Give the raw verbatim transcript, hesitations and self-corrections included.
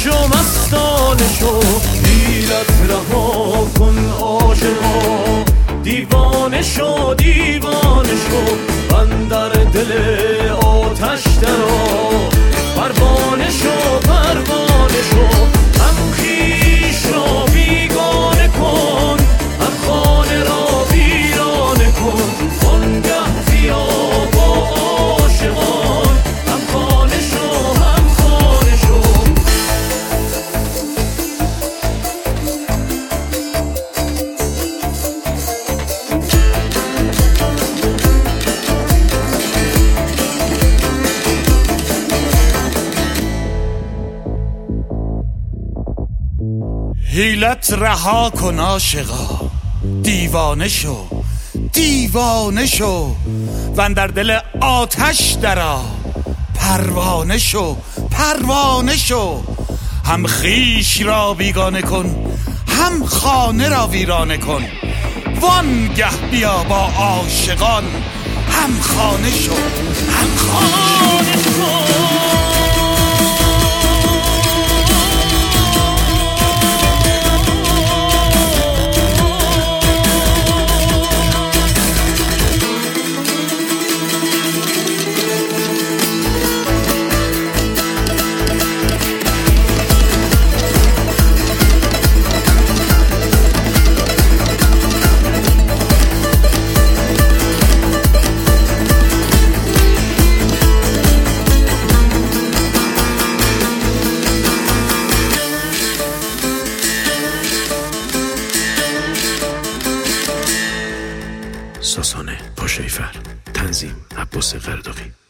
شو مستانه شو، حیلت رها کن عاشقا، دیوانه شو دیوانه شو، من در دل آتش درآ، پروانه شو پروانه شو، هم خویش را بیگانه کن، هم خانه را ویرانه کن، وانگه بیا با عاشقان، هم خانه شو هم خانه شو. حیلت رها کن عاشقا، دیوانه شو دیوانه شو، و در دل آتش درآ، پروانه شو پروانه شو، هم خویش را بیگانه کن، هم خانه را ویرانه کن، وانگه بیا با عاشقان، هم خانه شو هم خانه شو. ساسانه پاشایفر، تنظیم عباس قرداقی.